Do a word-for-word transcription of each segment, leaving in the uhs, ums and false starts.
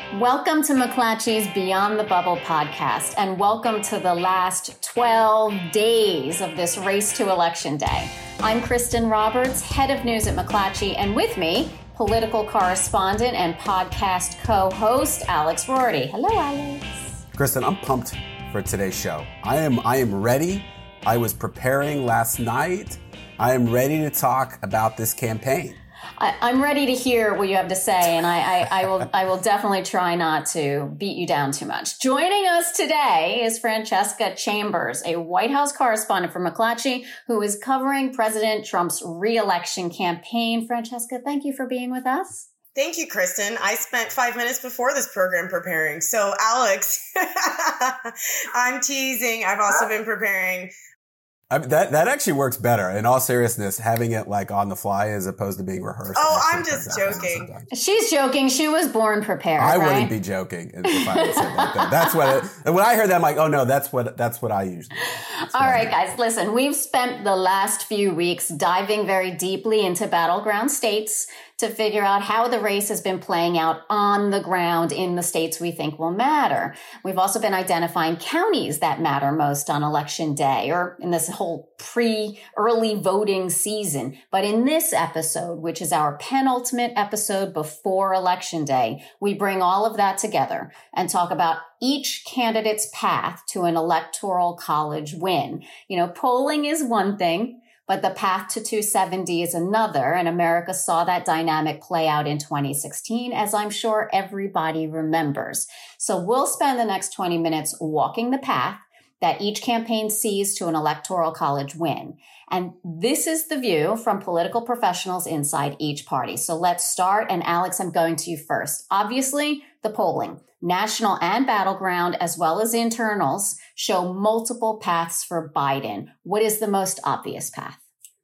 Welcome to McClatchy's Beyond the Bubble podcast, and welcome to the last twelve days of this race to Election Day. I'm Kristen Roberts, head of news at McClatchy, and with me, political correspondent and podcast co-host Alex Rorty. Hello, Alex. Kristen, I'm pumped for today's show. I am I am ready. I was preparing last night. I am ready to talk about this campaign. I, I'm ready to hear what you have to say, and I, I, I will I will definitely try not to beat you down too much. Joining us today is Francesca Chambers, a White House correspondent for McClatchy, who is covering President Trump's re-election campaign. Francesca, thank you for being with us. Thank you, Kristen. I spent five minutes before this program preparing. So, Alex, I'm teasing. I've also been preparing. I mean, that that actually works better. In all seriousness, having it like on the fly as opposed to being rehearsed. Oh, I'm just joking. She's joking. She was born prepared. I right? wouldn't be joking if I had said that. Though. That's what. It, and when I heard that, I'm like, oh no, that's what that's what I usually. Do. All right, guys, listen. We've spent the last few weeks diving very deeply into battleground states to figure out how the race has been playing out on the ground in the states we think will matter. We've also been identifying counties that matter most on Election Day or in this whole pre-early voting season. But in this episode, which is our penultimate episode before Election Day, we bring all of that together and talk about each candidate's path to an electoral college win. You know, polling is one thing, but the path to two seventy is another, and America saw that dynamic play out in twenty sixteen, as I'm sure everybody remembers. So we'll spend the next twenty minutes walking the path that each campaign sees to an electoral college win. And this is the view from political professionals inside each party. So let's start, and Alex, I'm going to you first. Obviously, the polling, national and battleground, as well as internals, show multiple paths for Biden. What is the most obvious path?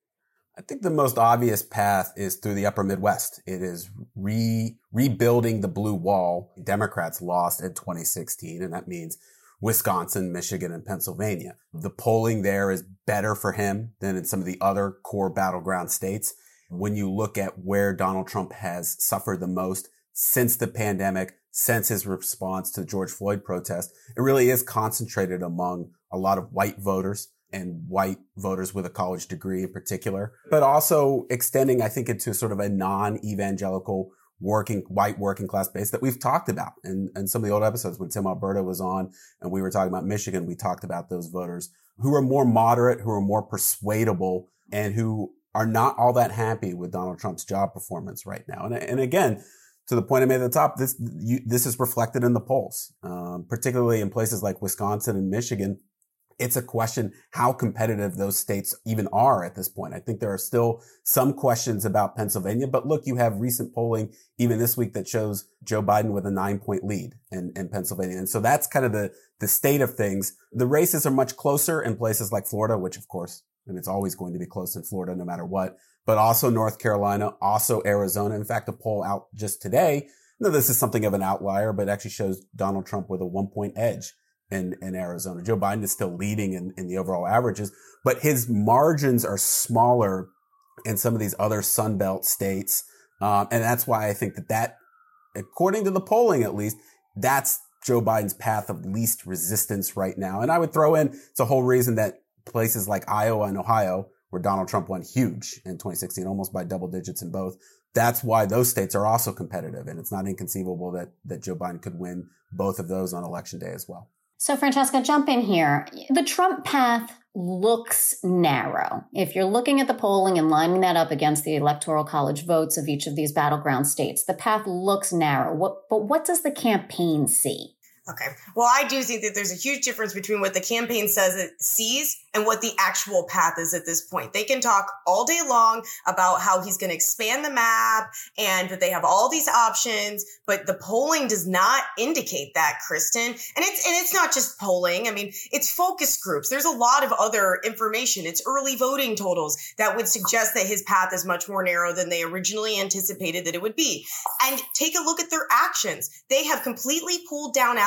I think the most obvious path is through the upper Midwest. It is re rebuilding the blue wall. Democrats lost in twenty sixteen, and that means Wisconsin, Michigan, and Pennsylvania. The polling there is better for him than in some of the other core battleground states. When you look at where Donald Trump has suffered the most since the pandemic, since his response to the George Floyd protest, it really is concentrated among a lot of white voters and white voters with a college degree in particular, but also extending, I think, into sort of a non-evangelical working, white working class base that we've talked about in, in some of the old episodes when Tim Alberta was on and we were talking about Michigan. We talked about those voters who are more moderate, who are more persuadable, and who are not all that happy with Donald Trump's job performance right now. And, and again, to the point I made at the top, this you, this is reflected in the polls, um, particularly in places like Wisconsin and Michigan. It's a question how competitive those states even are at this point. I think there are still some questions about Pennsylvania, but look, you have recent polling even this week that shows Joe Biden with a nine point lead in, in Pennsylvania. And so that's kind of the, the state of things. The races are much closer in places like Florida, which of course, and it's always going to be close in Florida no matter what, but also North Carolina, also Arizona. In fact, a poll out just today, no, this is something of an outlier, but actually shows Donald Trump with a one point edge in, in Arizona. Joe Biden is still leading in, in the overall averages, but his margins are smaller in some of these other Sunbelt states. Um, and that's why I think that that, according to the polling at least, that's Joe Biden's path of least resistance right now. And I would throw in, it's a whole reason that places like Iowa and Ohio, where Donald Trump won huge in twenty sixteen, almost by double digits in both. That's why those states are also competitive. And it's not inconceivable that, that Joe Biden could win both of those on Election Day as well. So, Francesca, jump in here. The Trump path looks narrow. If you're looking at the polling and lining that up against the electoral college votes of each of these battleground states, the path looks narrow. What, but what does the campaign see? Okay. Well, I do think that there's a huge difference between what the campaign says it sees and what the actual path is at this point. They can talk all day long about how he's going to expand the map and that they have all these options, but the polling does not indicate that, Kristen. And it's, and it's not just polling. I mean, it's focus groups. There's a lot of other information. It's early voting totals that would suggest that his path is much more narrow than they originally anticipated that it would be. And take a look at their actions. They have completely pulled down out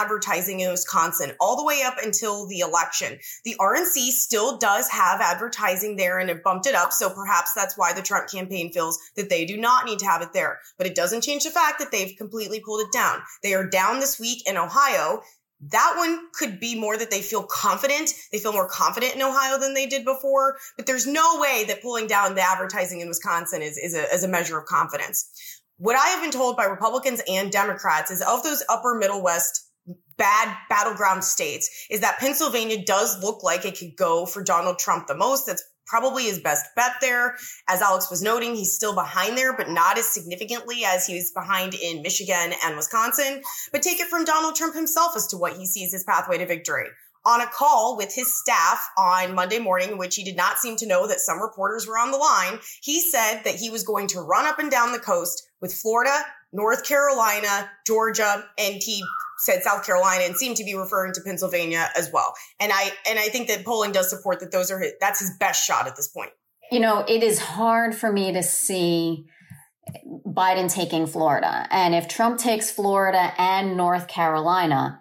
advertising in Wisconsin all the way up until the election. The R N C still does have advertising there and it bumped it up. So perhaps that's why the Trump campaign feels that they do not need to have it there. But it doesn't change the fact that they've completely pulled it down. They are down this week in Ohio. That one could be more that they feel confident. They feel more confident in Ohio than they did before. But there's no way that pulling down the advertising in Wisconsin is, is, a, is a measure of confidence. What I have been told by Republicans and Democrats is of those upper Middle West bad battleground states is that Pennsylvania does look like it could go for Donald Trump the most. That's probably his best bet there. As Alex was noting, he's still behind there, but not as significantly as he was behind in Michigan and Wisconsin. But take it from Donald Trump himself as to what he sees his pathway to victory. On a call with his staff on Monday morning, in which he did not seem to know that some reporters were on the line, he said that he was going to run up and down the coast with Florida, North Carolina, Georgia, and he said South Carolina and seemed to be referring to Pennsylvania as well. And I and I think that polling does support that those are his, that's his best shot at this point. You know, it is hard for me to see Biden taking Florida. And if Trump takes Florida and North Carolina,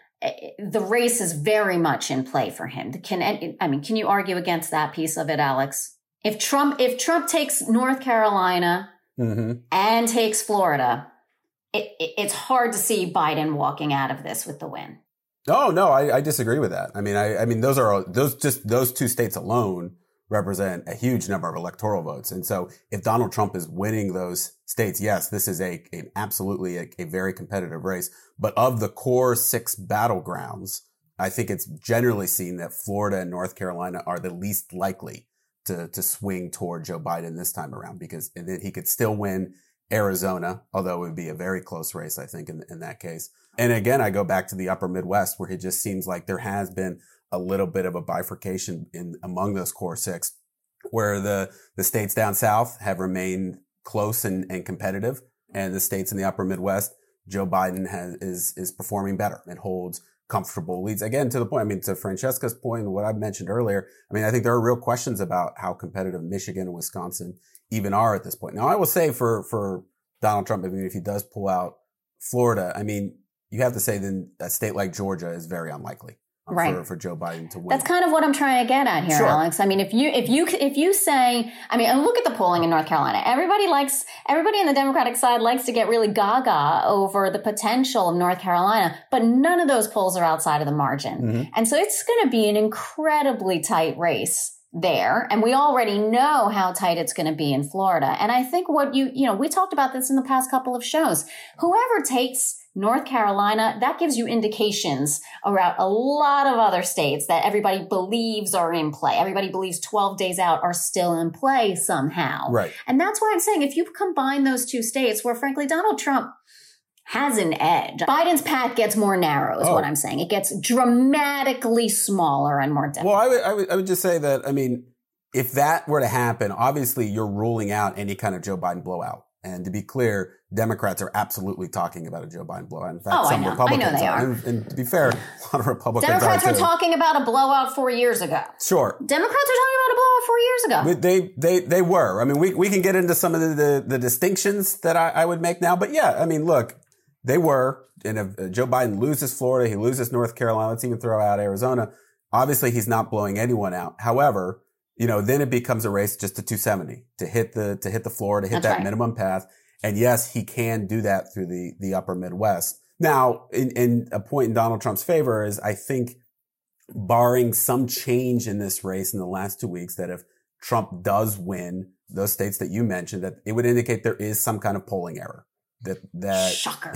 the race is very much in play for him. Can I mean, can you argue against that piece of it, Alex? If Trump if Trump takes North Carolina mm-hmm. and takes Florida, it, it, it's hard to see Biden walking out of this with the win. Oh no, I, I disagree with that. I mean, I, I mean those are those just those two states alone represent a huge number of electoral votes, and so if Donald Trump is winning those states, yes, this is a, a absolutely a, a very competitive race. But of the core six battlegrounds, I think it's generally seen that Florida and North Carolina are the least likely to to swing toward Joe Biden this time around, because and then he could still win Arizona, although it would be a very close race, I think, in, in that case. And again, I go back to the upper Midwest, where it just seems like there has been a little bit of a bifurcation in among those core six, where the, the states down south have remained close and, and competitive. And the states in the upper Midwest, Joe Biden has, is, is performing better and holds comfortable leads. Again, to the point, I mean, to Francesca's point and what I mentioned earlier, I mean, I think there are real questions about how competitive Michigan and Wisconsin even are at this point. Now, I will say for, for Donald Trump, I mean, if he does pull out Florida, I mean, you have to say then a state like Georgia is very unlikely. Right. For, for Joe Biden to win. That's kind of what I'm trying to get at here, sure. Alex. I mean, if you, if you, if you say, I mean, and look at the polling in North Carolina. Everybody likes, everybody on the Democratic side likes to get really gaga over the potential of North Carolina, but none of those polls are outside of the margin. Mm-hmm. And so it's going to be an incredibly tight race there. And we already know how tight it's going to be in Florida. And I think what you, you know, we talked about this in the past couple of shows. Whoever takes North Carolina, that gives you indications around a lot of other states that everybody believes are in play. Everybody believes twelve days out are still in play somehow. Right. And that's why I'm saying if you combine those two states where, frankly, Donald Trump has an edge, Biden's path gets more narrow is oh. what I'm saying. It gets dramatically smaller and more difficult. Well, I would, I would, I would just say that, I mean, if that were to happen, obviously you're ruling out any kind of Joe Biden blowout. And to be clear, Democrats are absolutely talking about a Joe Biden blowout. In fact, oh, some I know. Republicans I know they are. And, and to be fair, a lot of Republicans Democrats are were talking about a blowout four years ago. Sure. Democrats are talking about a blowout four years ago. They they they were. I mean, we, we can get into some of the, the, the distinctions that I, I would make now. But yeah, I mean, look, they were. And if Joe Biden loses Florida, he loses North Carolina, let's even throw out Arizona. Obviously, he's not blowing anyone out. However, you know, then it becomes a race just to two seventy, to hit the to hit the floor, to hit That's that right. minimum path. And yes, he can do that through the, the upper Midwest. Now, in, in a point in Donald Trump's favor is, I think, barring some change in this race in the last two weeks, that if Trump does win those states that you mentioned, that it would indicate there is some kind of polling error. That, that, Shocker.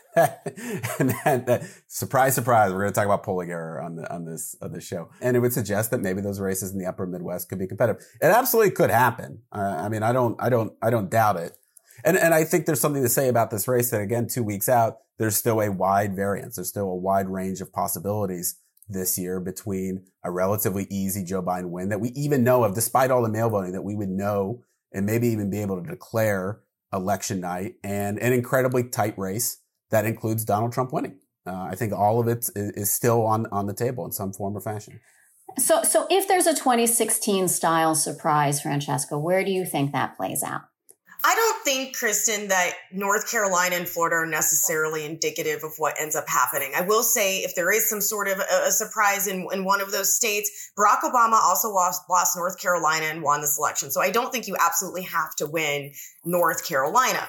and that, that, surprise, surprise, we're going to talk about polling error on the, on this, on this show. And it would suggest that maybe those races in the upper Midwest could be competitive. It absolutely could happen. Uh, I mean, I don't, I don't, I don't doubt it. And, and I think there's something to say about this race that, again, two weeks out, there's still a wide variance. There's still a wide range of possibilities this year between a relatively easy Joe Biden win that we even know of, despite all the mail voting, that we would know and maybe even be able to declare election night, and an incredibly tight race that includes Donald Trump winning. Uh, I think all of it is, is still on, on the table in some form or fashion. So, so if there's a twenty sixteen style surprise, Francesca, where do you think that plays out? I don't think, Kristen, that North Carolina and Florida are necessarily indicative of what ends up happening. I will say if there is some sort of a, a surprise in, in one of those states, Barack Obama also lost, lost North Carolina and won this election. So I don't think you absolutely have to win North Carolina.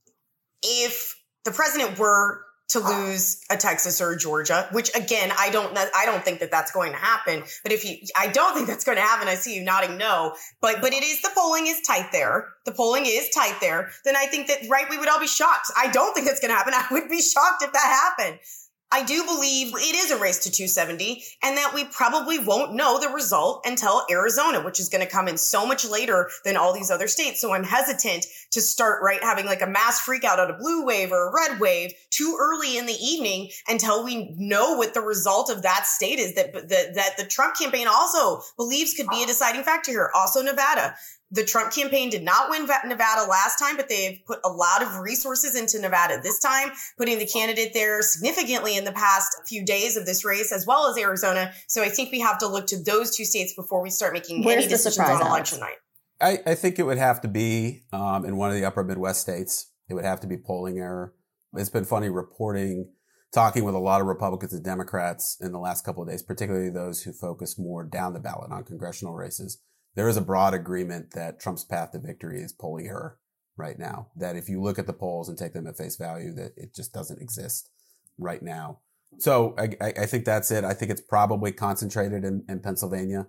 If the president were to lose a Texas or a Georgia, which again, I don't, I don't think that that's going to happen. But if you, I don't think that's going to happen. I see you nodding no, but, but it is, the polling is tight there. The polling is tight there. Then I think that, right, we would all be shocked. I don't think that's going to happen. I would be shocked if that happened. I do believe it is a race to two seventy and that we probably won't know the result until Arizona, which is going to come in so much later than all these other states. So I'm hesitant to start, right, having like a mass freak out on a blue wave or a red wave too early in the evening until we know what the result of that state is that, that, that the Trump campaign also believes could be a deciding factor here. Also Nevada. The Trump campaign did not win Nevada last time, but they've put a lot of resources into Nevada this time, putting the candidate there significantly in the past few days of this race, as well as Arizona. So I think we have to look to those two states before we start making Where's any decisions on election night. I, I think it would have to be um, in one of the upper Midwest states. It would have to be polling error. It's been funny reporting, talking with a lot of Republicans and Democrats in the last couple of days, particularly those who focus more down the ballot on congressional races. There is a broad agreement that Trump's path to victory is polling error right now. That if you look at the polls and take them at face value, that it just doesn't exist right now. So I, I think that's it. I think it's probably concentrated in, in Pennsylvania.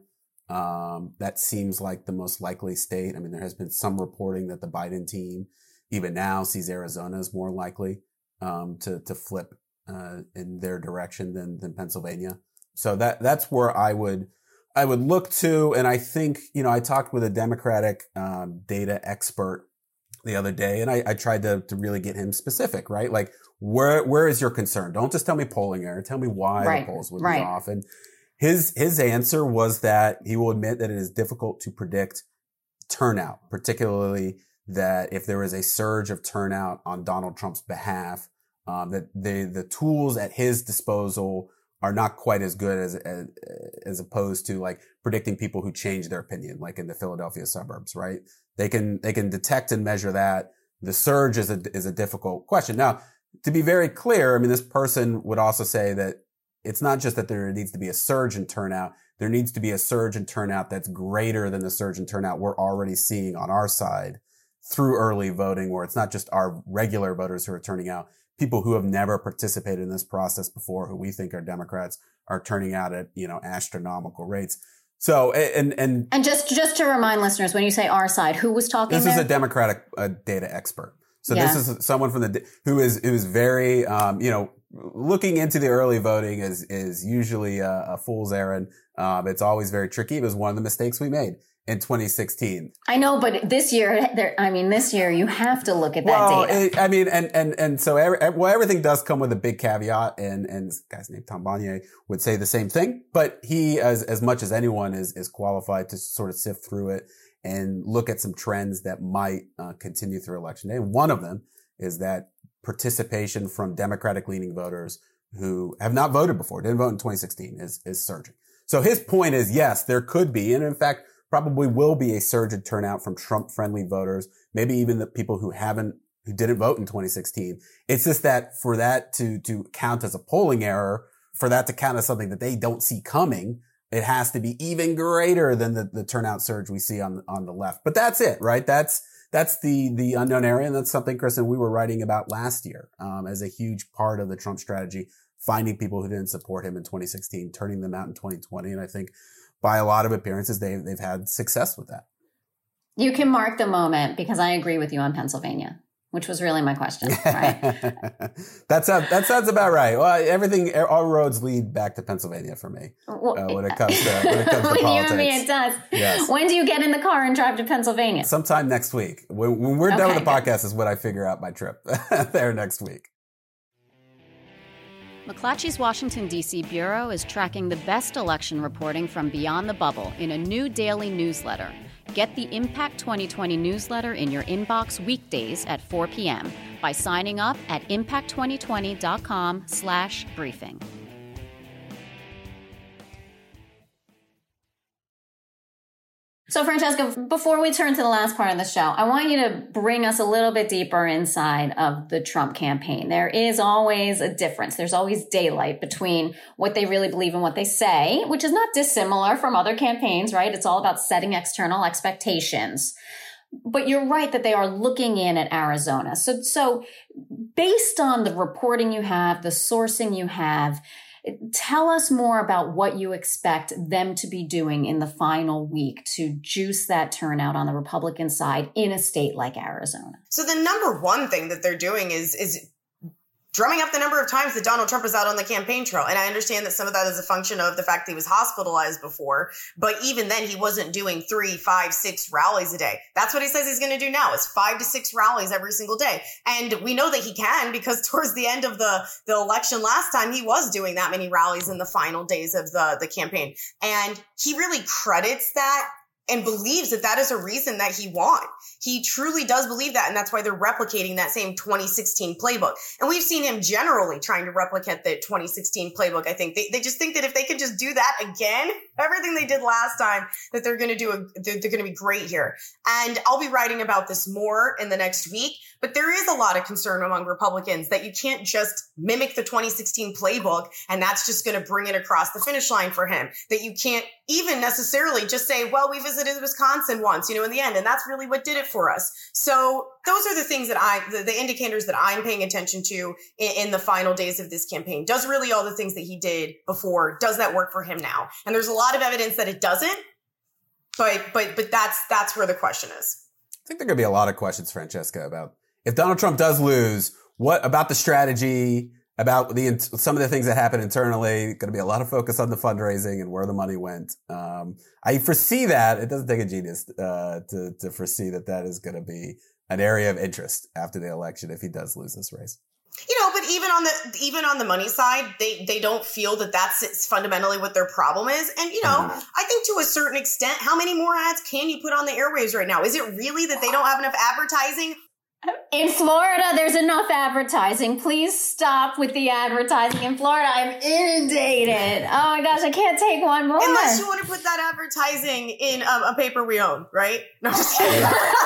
Um, that seems like the most likely state. I mean, there has been some reporting that the Biden team, even now, sees Arizona as more likely um, to to flip uh, in their direction than than Pennsylvania. So that that's where I would. I would look to, and I think, you know, I talked with a Democratic um, data expert the other day, and I, I tried to, to really get him specific, right? Like, where where is your concern? Don't just tell me polling error. Tell me why right, the polls would right. be off. And his his answer was that he will admit that it is difficult to predict turnout, particularly that if there is a surge of turnout on Donald Trump's behalf, um, that the the tools at his disposal are not quite as good as, as as opposed to like predicting people who change their opinion, like in the Philadelphia suburbs, right? They can they can detect and measure that. The surge is a is a difficult question. Now, to be very clear, I mean, this person would also say that it's not just that there needs to be a surge in turnout. There needs to be a surge in turnout that's greater than the surge in turnout we're already seeing on our side through early voting, where it's not just our regular voters who are turning out. People who have never participated in this process before, who we think are Democrats, are turning out at, you know, astronomical rates. So, and, and, and just, just to remind listeners, when you say our side, who was talking This there? is a Democratic uh, data expert. So yeah. this is someone from the, who is, who is very, um, you know, looking into the early voting is, is usually a, a fool's errand. Um, it's always very tricky. It was one of the mistakes we made in twenty sixteen. I know, but this year, there, I mean, this year you have to look at that well, data. It, I mean, and, and, and so, every, well, everything does come with a big caveat, and, and this guy's named Tom Bonnier would say the same thing, but he, as, as much as anyone, is, is qualified to sort of sift through it and look at some trends that might uh, continue through election day. One of them is that participation from Democratic leaning voters who have not voted before, didn't vote in twenty sixteen, is, is surging. So his point is, yes, there could be, and in fact, probably will be a surge in turnout from Trump-friendly voters, maybe even the people who haven't, who didn't vote in twenty sixteen. It's just that for that to, to count as a polling error, for that to count as something that they don't see coming, it has to be even greater than the, the turnout surge we see on, on the left. But that's it, right? That's, that's the, the unknown area. And that's something, Kristen, we were writing about last year, um, as a huge part of the Trump strategy, finding people who didn't support him in twenty sixteen, turning them out in twenty twenty. And I think, by a lot of appearances, they, they've had success with that. You can mark the moment, because I agree with you on Pennsylvania, which was really my question, right? that, sounds, that sounds about right. Well, everything, all roads lead back to Pennsylvania for me well, uh, when it comes to, when it comes to with politics. you and me, it does. Yes. When do you get in the car and drive to Pennsylvania? Sometime next week. When, when we're done okay, with the podcast is when I figure out my trip there next week. McClatchy's Washington, D C bureau is tracking the best election reporting from beyond the bubble in a new daily newsletter. Get the Impact twenty twenty newsletter in your inbox weekdays at four p.m. by signing up at impact twenty twenty dot com slash briefing. So, Francesca, before we turn to the last part of the show, I want you to bring us a little bit deeper inside of the Trump campaign. There is always a difference. There's always daylight between what they really believe and what they say, which is not dissimilar from other campaigns, right? It's all about setting external expectations. But you're right that they are looking in at Arizona. So, so based on the reporting you have, the sourcing you have, tell us more about what you expect them to be doing in the final week to juice that turnout on the Republican side in a state like Arizona. So the number one thing that they're doing is is drumming up the number of times that Donald Trump was out on the campaign trail. And I understand that some of that is a function of the fact that he was hospitalized before. But even then, he wasn't doing three, five, six rallies a day. That's what he says he's going to do now, is five to six rallies every single day. And we know that he can, because towards the end of the, the election last time, he was doing that many rallies in the final days of the, the campaign. And he really credits that and believes that that is a reason that he won. He truly does believe that, and that's why they're replicating that same twenty sixteen playbook. And we've seen him generally trying to replicate the twenty sixteen playbook. I think they, they just think that if they could just do that again, everything they did last time, that they're going to do, a, they're, they're going to be great here. And I'll be writing about this more in the next week, but there is a lot of concern among Republicans that you can't just mimic the twenty sixteen playbook and that's just going to bring it across the finish line for him. That you can't even necessarily just say, well, we visited Wisconsin once, you know, in the end, and that's really what did it for us. So those are the things that I, the, the indicators that I'm paying attention to in, in the final days of this campaign. Does really all the things that he did before, does that work for him now? And there's a lot of evidence that it doesn't, but, but, but that's, that's where the question is. I think there are going to be a lot of questions, Francesca, about if Donald Trump does lose, what about the strategy, about the some of the things that happen internally. Going to be a lot of focus on the fundraising and where the money went. Um, I foresee that. It doesn't take a genius uh, to, to foresee that that is going to be an area of interest after the election if he does lose this race. You know, but even on the even on the money side, they they don't feel that that's fundamentally what their problem is. And, you know, mm-hmm. I think to a certain extent, how many more ads can you put on the airwaves right now? Is it really that they don't have enough advertising? In Florida, there's enough advertising. Please stop with the advertising in Florida. I'm inundated. Oh my gosh, I can't take one more. Unless you want to put that advertising in um, a paper we own, right? No, I'm just kidding.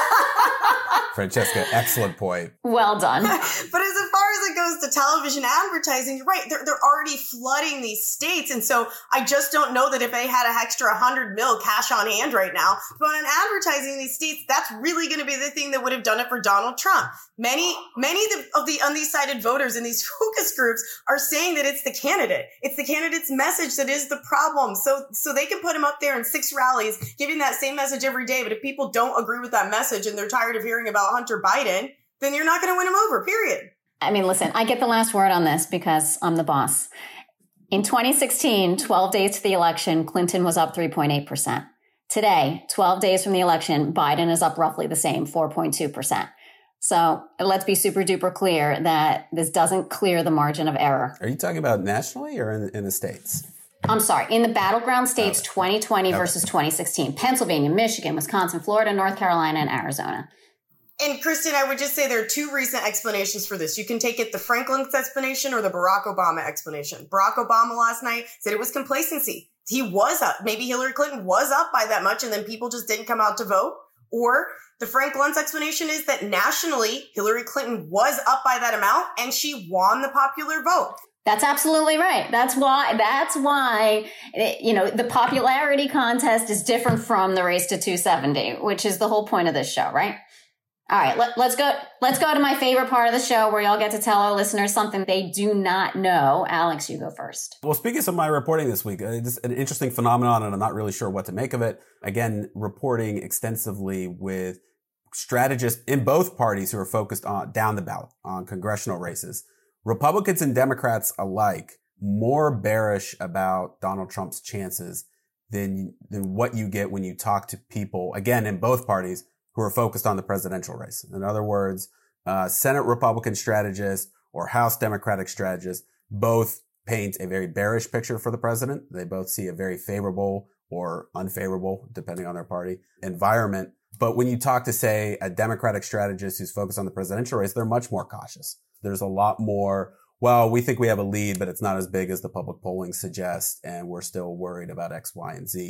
Francesca, excellent point. Well done. But as far as it goes to television advertising, you're right. They're, they're already flooding these states. And so I just don't know that if they had an extra one hundred mil cash on hand right now, but on advertising in these states, that's really going to be the thing that would have done it for Donald Trump. Many, many of the undecided voters in these focus groups are saying that it's the candidate. It's the candidate's message that is the problem. So, so they can put him up there in six rallies, giving that same message every day. But if people don't agree with that message and they're tired of hearing about Hunter Biden, then you're not going to win him over, period. I mean, listen, I get the last word on this because I'm the boss. In twenty sixteen, twelve days to the election, Clinton was up three point eight percent. Today, twelve days from the election, Biden is up roughly the same, four point two percent. So let's be super duper clear that this doesn't clear the margin of error. Are you talking about nationally or in, in the states? I'm sorry, in the battleground states, okay. twenty twenty okay. versus twenty sixteen, Pennsylvania, Michigan, Wisconsin, Florida, North Carolina, and Arizona. And Kristen, I would just say there are two recent explanations for this. You can take it the Franklin's explanation or the Barack Obama explanation. Barack Obama last night said it was complacency. He was up. Maybe Hillary Clinton was up by that much and then people just didn't come out to vote. Or the Frank Luntz explanation is that nationally, Hillary Clinton was up by that amount and she won the popular vote. That's absolutely right. That's why, that's why, you know, the popularity contest is different from the race to two seventy, which is the whole point of this show, right? All right, let, let's go. Let's go to my favorite part of the show where y'all get to tell our listeners something they do not know. Alex, you go first. Well, speaking of my reporting this week, it's an interesting phenomenon, and I'm not really sure what to make of it. Again, reporting extensively with strategists in both parties who are focused on down the ballot on congressional races. Republicans and Democrats alike more bearish about Donald Trump's chances than than what you get when you talk to people, again, in both parties, who are focused on the presidential race. In other words, uh, Senate Republican strategists or House Democratic strategists both paint a very bearish picture for the president. They both see a very favorable or unfavorable, depending on their party, environment. But when you talk to, say, a Democratic strategist who's focused on the presidential race, they're much more cautious. There's a lot more, well, we think we have a lead, but it's not as big as the public polling suggests, and we're still worried about X, Y, and Z.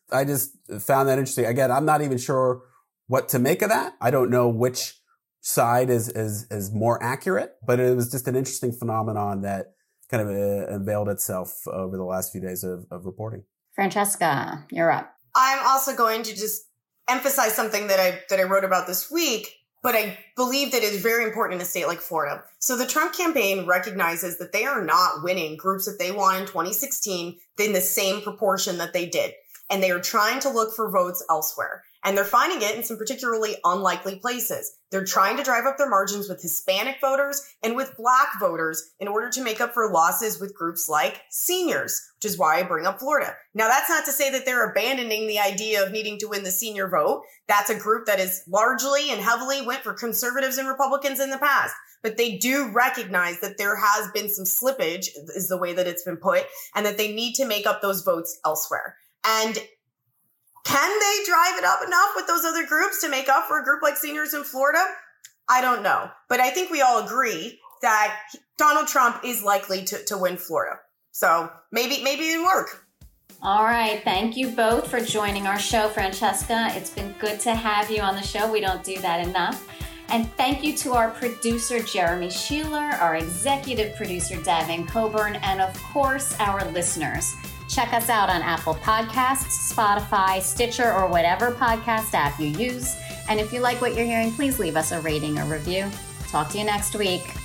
I just found that interesting. Again, I'm not even sure what to make of that. I don't know which side is, is, is more accurate, but it was just an interesting phenomenon that kind of uh, unveiled itself over the last few days of, of reporting. Francesca, you're up. I'm also going to just emphasize something that I, that I wrote about this week, but I believe that it is very important in a state like Florida. So the Trump campaign recognizes that they are not winning groups that they won in twenty sixteen in the same proportion that they did. And they are trying to look for votes elsewhere. And they're finding it in some particularly unlikely places. They're trying to drive up their margins with Hispanic voters and with Black voters in order to make up for losses with groups like seniors, which is why I bring up Florida. Now, that's not to say that they're abandoning the idea of needing to win the senior vote. That's a group that is largely and heavily went for conservatives and Republicans in the past. But they do recognize that there has been some slippage, is the way that it's been put, and that they need to make up those votes elsewhere. And can they drive it up enough with those other groups to make up for a group like seniors in Florida? I don't know. But I think we all agree that Donald Trump is likely to, to win Florida. So maybe, maybe it didn't work. All right. Thank you both for joining our show, Francesca. It's been good to have you on the show. We don't do that enough. And thank you to our producer, Jeremy Sheeler, our executive producer, Davin Coburn, and of course, our listeners. Check us out on Apple Podcasts, Spotify, Stitcher, or whatever podcast app you use. And if you like what you're hearing, please leave us a rating or review. Talk to you next week.